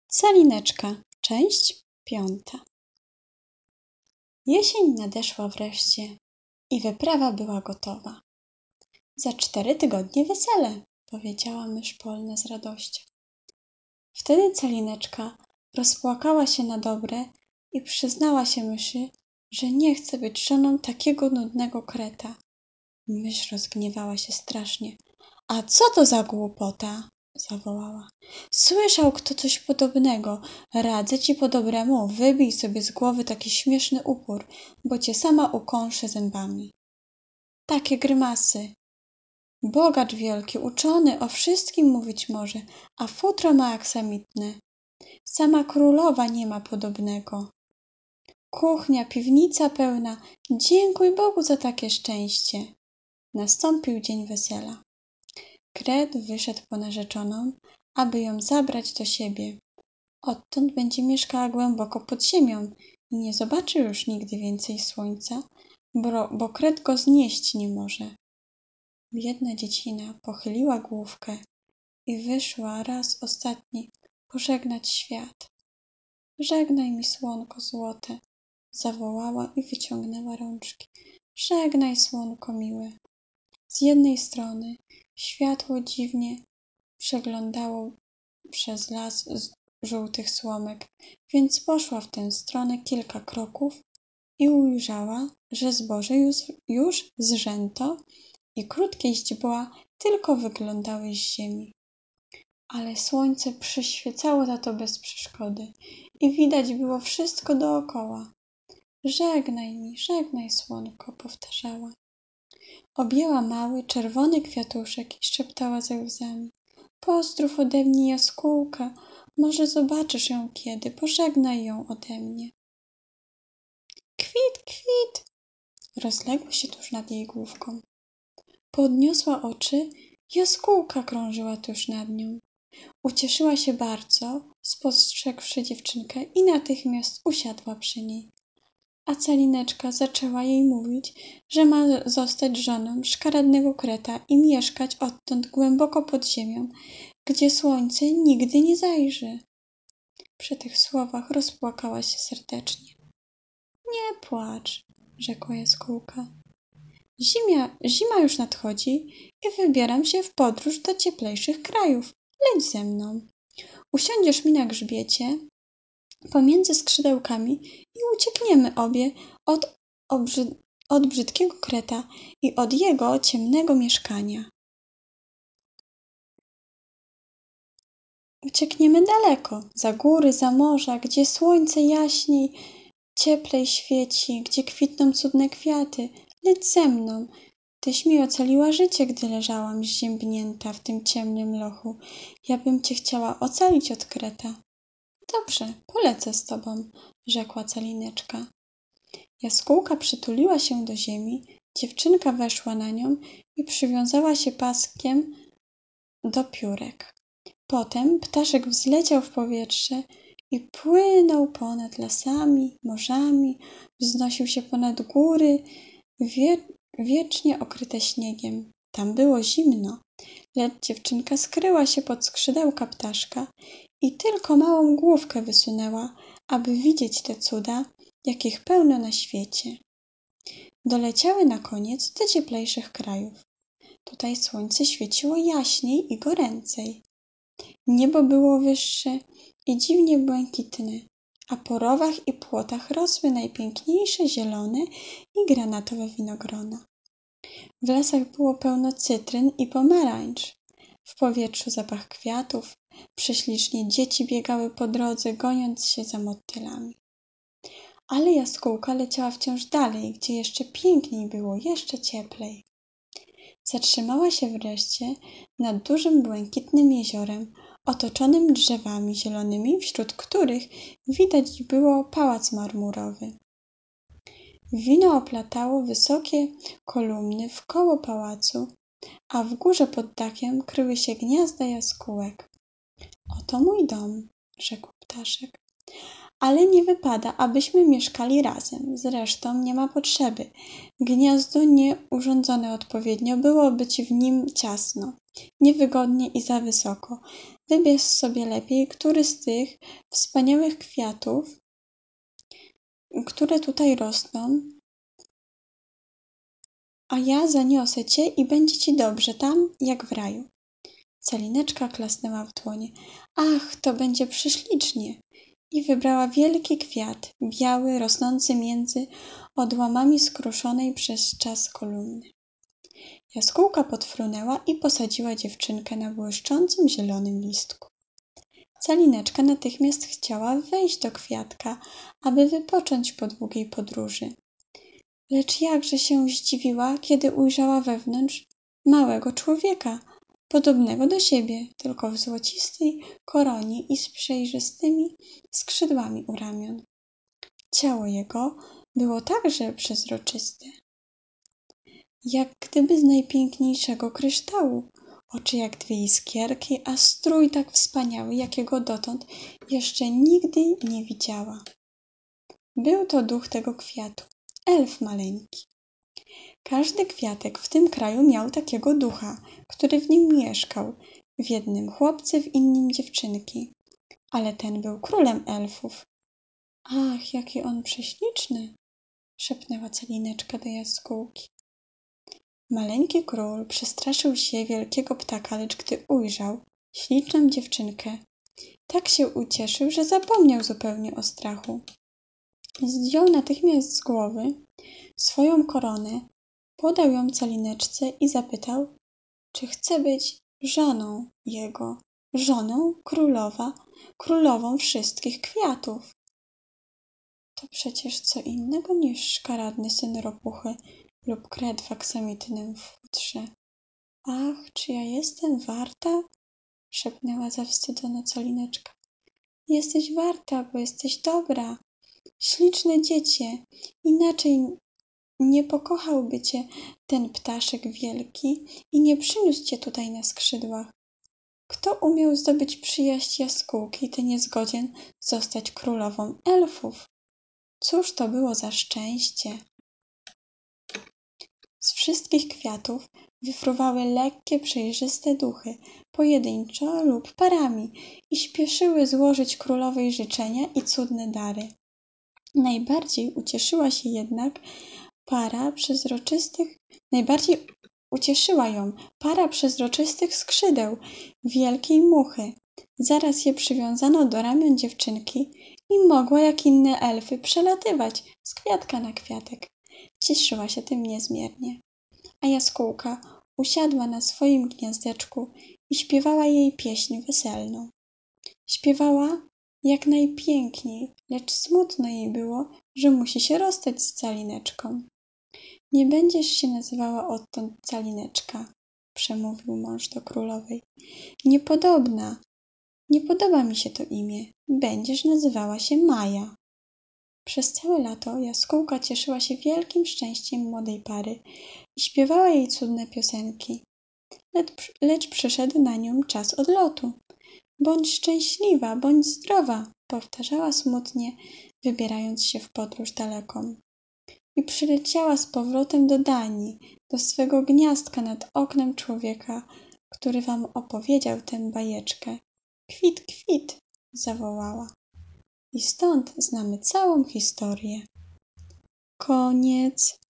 Salineczka, część 5. Jesień nadeszła wreszcie i wyprawa była gotowa. Za 4 tygodnie wesele, powiedziała mysz polna z radością. Wtedy Calineczka rozpłakała się na dobre i przyznała się myszy, że nie chce być żoną takiego nudnego kreta. Mysz rozgniewała się strasznie. A co to za głupota? Zawołała. Słyszał kto coś podobnego. Radzę ci po dobremu, wybij sobie z głowy taki śmieszny upór, bo cię sama ukąszę zębami. Takie grymasy. Bogacz wielki, uczony, o wszystkim mówić może, a futro ma aksamitne. Sama królowa nie ma podobnego. Kuchnia, piwnica pełna. Dziękuj Bogu za takie szczęście. Nastąpił dzień wesela. Kret wyszedł po narzeczoną, aby ją zabrać do siebie. Odtąd będzie mieszkała głęboko pod ziemią i nie zobaczy już nigdy więcej słońca, bo kret go znieść nie może. Biedna dziecina pochyliła główkę i wyszła raz ostatni pożegnać świat. Żegnaj mi, słonko złote, zawołała i wyciągnęła rączki. Żegnaj, słonko miłe. Z jednej strony światło dziwnie przeglądało przez las z żółtych słomek, więc poszła w tę stronę kilka kroków i ujrzała, że zboże już zrzęto i krótkie źdźbła tylko wyglądały z ziemi. Ale słońce przyświecało na to bez przeszkody i widać było wszystko dookoła. Żegnaj, słonko, powtarzała. Objęła mały, czerwony kwiatuszek i szeptała ze łzami. Pozdrów ode mnie jaskółkę, może zobaczysz ją kiedy, pożegnaj ją ode mnie. Kwit, kwit! Rozległo się tuż nad jej główką. Podniosła oczy, jaskółka krążyła tuż nad nią. Ucieszyła się bardzo, spostrzegłszy dziewczynkę i natychmiast usiadła przy niej. A Calineczka zaczęła jej mówić, że ma zostać żoną szkaradnego kreta i mieszkać odtąd głęboko pod ziemią, gdzie słońce nigdy nie zajrzy. Przy tych słowach rozpłakała się serdecznie. Nie płacz, rzekła jaskółka. Zima już nadchodzi i wybieram się w podróż do cieplejszych krajów. Leć ze mną. Usiądziesz mi na grzbiecie pomiędzy skrzydełkami i uciekniemy obie od brzydkiego kreta i od jego ciemnego mieszkania. Uciekniemy daleko, za góry, za morza, gdzie słońce jaśniej, cieplej świeci, gdzie kwitną cudne kwiaty. Leć ze mną. Tyś mi ocaliła życie, gdy leżałam zziębnięta w tym ciemnym lochu. Ja bym cię chciała ocalić od kreta. Dobrze, polecę z tobą, rzekła Calineczka. Jaskółka przytuliła się do ziemi, dziewczynka weszła na nią i przywiązała się paskiem do piórek. Potem ptaszek wzleciał w powietrze i płynął ponad lasami, morzami, wznosił się ponad góry, wiecznie okryte śniegiem. Tam było zimno, lecz dziewczynka skryła się pod skrzydełka ptaszka i tylko małą główkę wysunęła, aby widzieć te cuda, jakich pełno na świecie. Doleciały na koniec do cieplejszych krajów. Tutaj słońce świeciło jaśniej i goręcej. Niebo było wyższe i dziwnie błękitne, a po rowach i płotach rosły najpiękniejsze zielone i granatowe winogrona. W lasach było pełno cytryn i pomarańcz. W powietrzu zapach kwiatów, prześlicznie dzieci biegały po drodze, goniąc się za motylami. Ale jaskółka leciała wciąż dalej, gdzie jeszcze piękniej było, jeszcze cieplej. Zatrzymała się wreszcie nad dużym błękitnym jeziorem, otoczonym drzewami zielonymi, wśród których widać było pałac marmurowy. Wino oplatało wysokie kolumny wkoło pałacu, a w górze pod dakiem kryły się gniazda jaskółek. Oto mój dom, rzekł ptaszek. ale nie wypada, abyśmy mieszkali razem. Zresztą nie ma potrzeby. Gniazdo nie urządzone odpowiednio, byłoby ci w nim ciasno, niewygodnie i za wysoko. Wybierz sobie lepiej, który z tych wspaniałych kwiatów, które tutaj rosną, a ja zaniosę cię i będzie ci dobrze tam, jak w raju. Calineczka klasnęła w dłonie. Ach, to będzie prześlicznie! I wybrała wielki kwiat, biały, rosnący między odłamami skruszonej przez czas kolumny. Jaskółka podfrunęła i posadziła dziewczynkę na błyszczącym zielonym listku. Calineczka natychmiast chciała wejść do kwiatka, aby wypocząć po długiej podróży. Lecz jakże się zdziwiła, kiedy ujrzała wewnątrz małego człowieka, podobnego do siebie, tylko w złocistej koronie i z przejrzystymi skrzydłami u ramion. Ciało jego było także przezroczyste, jak gdyby z najpiękniejszego kryształu, oczy jak dwie iskierki, a strój tak wspaniały, jakiego dotąd jeszcze nigdy nie widziała. Był to duch tego kwiatu, elf maleńki. Każdy kwiatek w tym kraju miał takiego ducha, który w nim mieszkał, w jednym chłopcy, w innym dziewczynki, ale ten był królem elfów. Ach, jaki on prześliczny! Szepnęła Calineczka do jaskółki. Maleńki król przestraszył się wielkiego ptaka, lecz gdy ujrzał śliczną dziewczynkę, tak się ucieszył, że zapomniał zupełnie o strachu. Zdjął natychmiast z głowy swoją koronę, podał ją Calineczce i zapytał, czy chce być żoną jego, żoną królową wszystkich kwiatów. To przecież co innego niż szkaradny syn ropuchy lub kret w aksamitnym futrze. Ach, czy ja jestem warta? Szepnęła zawstydzona Calineczka. Jesteś warta, bo jesteś dobra. Śliczne dziecię, inaczej nie pokochałby cię ten ptaszek wielki i nie przyniósł cię tutaj na skrzydłach. Kto umiał zdobyć przyjaźń jaskółki, ten jest godzien zostać królową elfów. Cóż to było za szczęście! Z wszystkich kwiatów wyfruwały lekkie, przejrzyste duchy, pojedynczo lub parami i śpieszyły złożyć królowej życzenia i cudne dary. Najbardziej ucieszyła ją para przezroczystych skrzydeł wielkiej muchy. Zaraz je przywiązano do ramion dziewczynki i mogła jak inne elfy przelatywać z kwiatka na kwiatek. Cieszyła się tym niezmiernie. A jaskółka usiadła na swoim gniazdeczku i śpiewała jej pieśń weselną. Śpiewała jak najpiękniej, lecz smutno jej było, że musi się rozstać z Calineczką. Nie będziesz się nazywała odtąd Calineczka, przemówił mąż do królowej. Nie podoba mi się to imię. Będziesz nazywała się Maja. Przez całe lato jaskółka cieszyła się wielkim szczęściem młodej pary i śpiewała jej cudne piosenki. Lecz przyszedł na nią czas odlotu. Bądź szczęśliwa, bądź zdrowa, powtarzała smutnie, wybierając się w podróż daleką. I przyleciała z powrotem do Danii, do swego gniazdka nad oknem człowieka, który wam opowiedział tę bajeczkę. Kwit, kwit, zawołała. I stąd znamy całą historię. Koniec.